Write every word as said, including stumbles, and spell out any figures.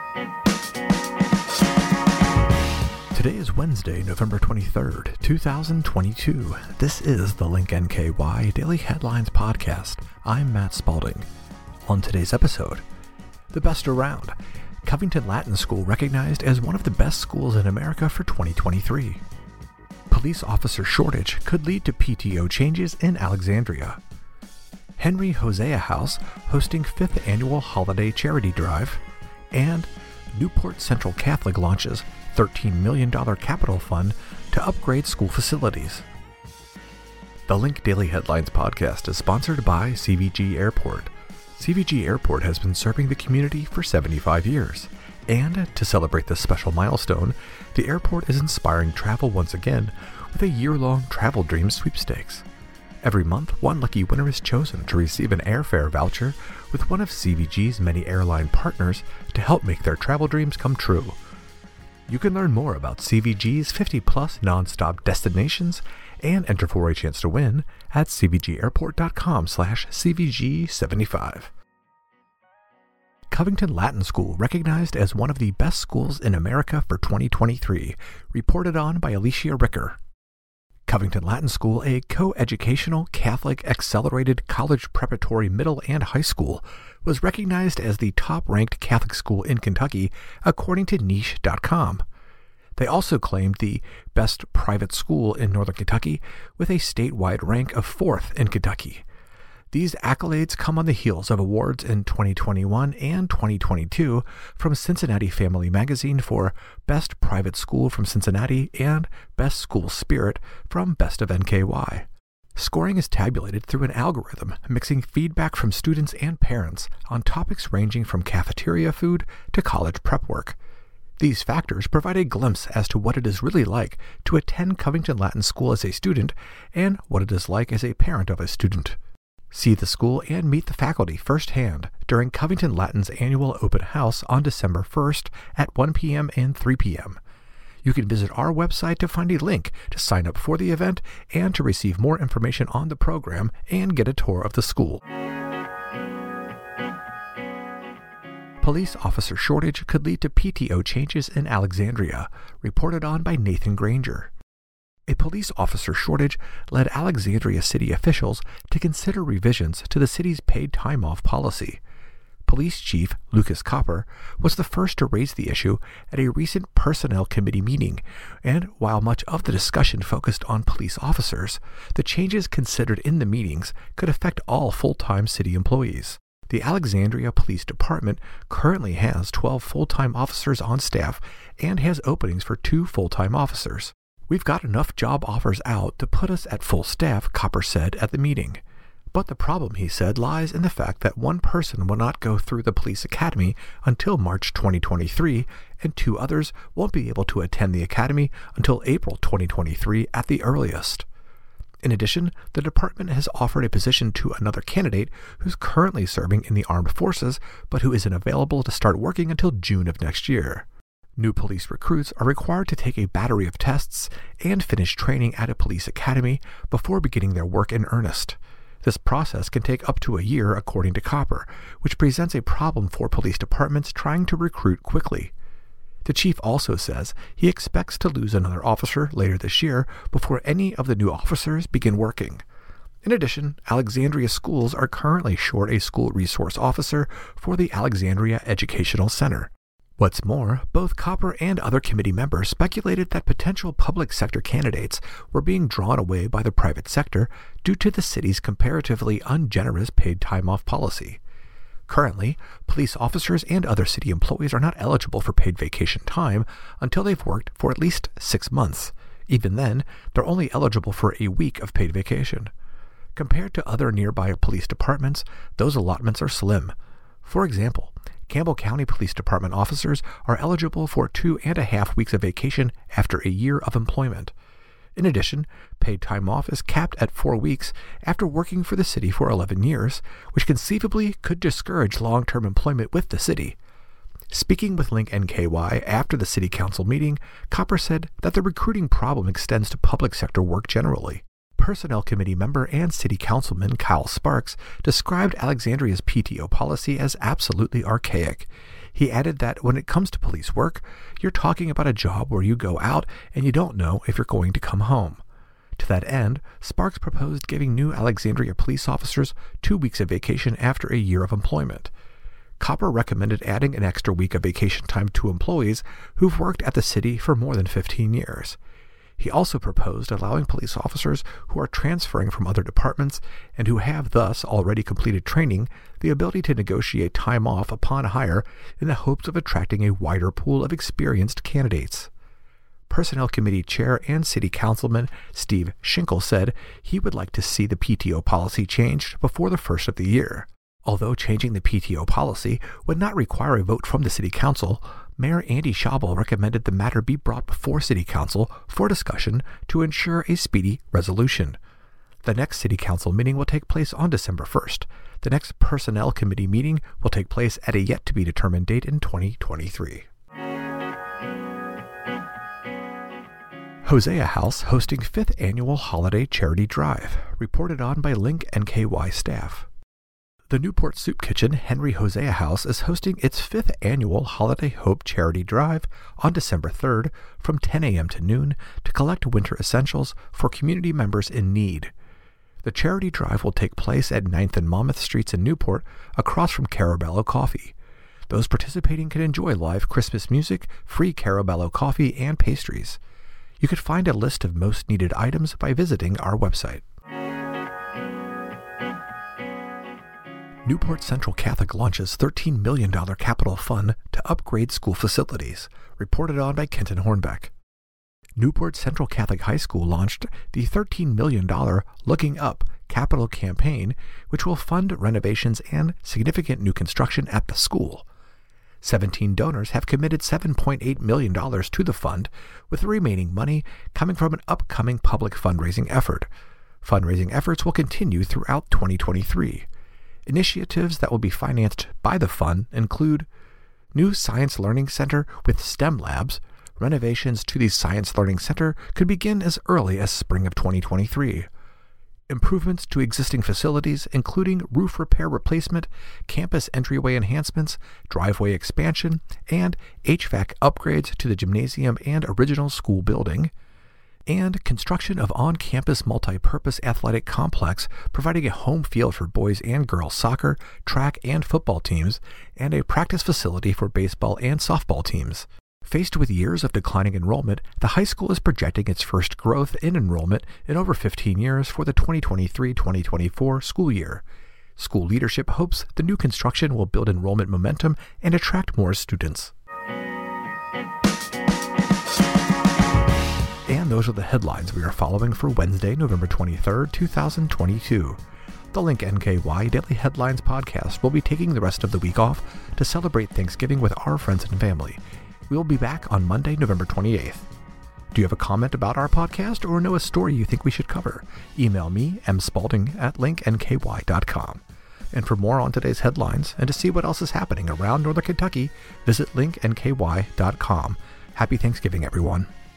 Today is Wednesday, November twenty-third, two thousand twenty-two. This is the Link N K Y Daily Headlines Podcast. I'm Matt Spalding. On today's episode, the best around. Covington Latin School recognized as one of the best schools in America for twenty twenty-three. Police officer shortage could lead to P T O changes in Alexandria. Henry Hosea House hosting fifth annual holiday charity drive. And Newport Central Catholic launches thirteen million dollars capital fund to upgrade school facilities. The Link Daily Headlines Podcast is sponsored by C V G Airport. C V G Airport has been serving the community for seventy-five years. And to celebrate this special milestone, the airport is inspiring travel once again with a year-long Travel Dreams sweepstakes. Every month, one lucky winner is chosen to receive an airfare voucher with one of C V G's many airline partners to help make their travel dreams come true. You can learn more about C V G's fifty plus nonstop destinations and enter for a chance to win at cvgairport.com slash cvg75. Covington Latin School recognized as one of the best schools in America for twenty twenty-three, reported on by Alicia Ricker. Covington Latin School, a co-educational Catholic accelerated college preparatory middle and high school, was recognized as the top-ranked Catholic school in Kentucky, according to niche dot com. They also claimed the best private school in Northern Kentucky, with a statewide rank of fourth in Kentucky. These accolades come on the heels of awards in twenty twenty-one and twenty twenty-two from Cincinnati Family Magazine for Best Private School from Cincinnati and Best School Spirit from Best of N K Y. Scoring is tabulated through an algorithm mixing feedback from students and parents on topics ranging from cafeteria food to college prep work. These factors provide a glimpse as to what it is really like to attend Covington Latin School as a student and what it is like as a parent of a student. See the school and meet the faculty firsthand during Covington Latin's annual open house on December first at one p.m. and three p.m. You can visit our website to find a link to sign up for the event and to receive more information on the program and get a tour of the school. Police officer shortage could lead to P T O changes in Alexandria, reported on by Nathan Granger. A police officer shortage led Alexandria city officials to consider revisions to the city's paid time off policy. Police Chief Lucas Copper was the first to raise the issue at a recent Personnel Committee meeting, and while much of the discussion focused on police officers, the changes considered in the meetings could affect all full-time city employees. The Alexandria Police Department currently has twelve full-time officers on staff and has openings for two full-time officers. We've got enough job offers out to put us at full staff, Copper said at the meeting. But the problem, he said, lies in the fact that one person will not go through the police academy until March twenty twenty-three, and two others won't be able to attend the academy until April twenty twenty-three at the earliest. In addition, the department has offered a position to another candidate who's currently serving in the armed forces, but who isn't available to start working until June of next year. New police recruits are required to take a battery of tests and finish training at a police academy before beginning their work in earnest. This process can take up to a year, according to Copper, which presents a problem for police departments trying to recruit quickly. The chief also says he expects to lose another officer later this year before any of the new officers begin working. In addition, Alexandria schools are currently short a school resource officer for the Alexandria Educational Center. What's more, both Copper and other committee members speculated that potential public sector candidates were being drawn away by the private sector due to the city's comparatively ungenerous paid time off policy. Currently, police officers and other city employees are not eligible for paid vacation time until they've worked for at least six months. Even then, they're only eligible for a week of paid vacation. Compared to other nearby police departments, those allotments are slim. For example, Campbell County Police Department officers are eligible for two and a half weeks of vacation after a year of employment. In addition, paid time off is capped at four weeks after working for the city for eleven years, which conceivably could discourage long-term employment with the city. Speaking with Link N K Y after the city council meeting, Copper said that the recruiting problem extends to public sector work generally. Personnel Committee member and City Councilman Kyle Sparks described Alexandria's P T O policy as absolutely archaic. He added that when it comes to police work, you're talking about a job where you go out and you don't know if you're going to come home. To that end, Sparks proposed giving New Alexandria police officers two weeks of vacation after a year of employment. Copper recommended adding an extra week of vacation time to employees who've worked at the city for more than fifteen years. He also proposed allowing police officers who are transferring from other departments and who have thus already completed training the ability to negotiate time off upon hire in the hopes of attracting a wider pool of experienced candidates. Personnel Committee Chair and City Councilman Steve Schinkel said he would like to see the P T O policy changed before the first of the year. Although changing the P T O policy would not require a vote from the City Council, Mayor Andy Schabel recommended the matter be brought before City Council for discussion to ensure a speedy resolution. The next City Council meeting will take place on December first. The next Personnel Committee meeting will take place at a yet-to-be-determined date in twenty twenty-three. Hosea House hosting fifth Annual Holiday Charity Drive, reported on by Link N K Y staff. The Newport Soup Kitchen Henry Hosea House is hosting its fifth annual Holiday Hope Charity Drive on December third from ten a.m. to noon to collect winter essentials for community members in need. The charity drive will take place at ninth and Monmouth Streets in Newport, across from Carabello Coffee. Those participating can enjoy live Christmas music, free Carabello coffee, and pastries. You can find a list of most needed items by visiting our website. Newport Central Catholic launches thirteen million dollars capital fund to upgrade school facilities, reported on by Kenton Hornbeck. Newport Central Catholic High School launched the thirteen million dollars Looking Up capital campaign, which will fund renovations and significant new construction at the school. seventeen donors have committed seven point eight million dollars to the fund, with the remaining money coming from an upcoming public fundraising effort. Fundraising efforts will continue throughout twenty twenty-three. Initiatives that will be financed by the fund include new Science Learning Center with STEM labs. Renovations to the Science Learning Center could begin as early as spring of twenty twenty-three. Improvements to existing facilities, including roof repair replacement, campus entryway enhancements, driveway expansion, and H V A C upgrades to the gymnasium and original school building. And construction of on-campus multi-purpose athletic complex, providing a home field for boys and girls soccer, track, and football teams, and a practice facility for baseball and softball teams. Faced with years of declining enrollment, the high school is projecting its first growth in enrollment in over fifteen years for the twenty twenty-three twenty twenty-four school year. School leadership hopes the new construction will build enrollment momentum and attract more students. And those are the headlines we are following for Wednesday, November twenty-third, twenty twenty-two. The Link N K Y Daily Headlines podcast will be taking the rest of the week off to celebrate Thanksgiving with our friends and family. We will be back on Monday, November twenty-eighth. Do you have a comment about our podcast or know a story you think we should cover? Email me, m spalding at link n k y dot com. And for more on today's headlines and to see what else is happening around Northern Kentucky, visit link n k y dot com. Happy Thanksgiving, everyone.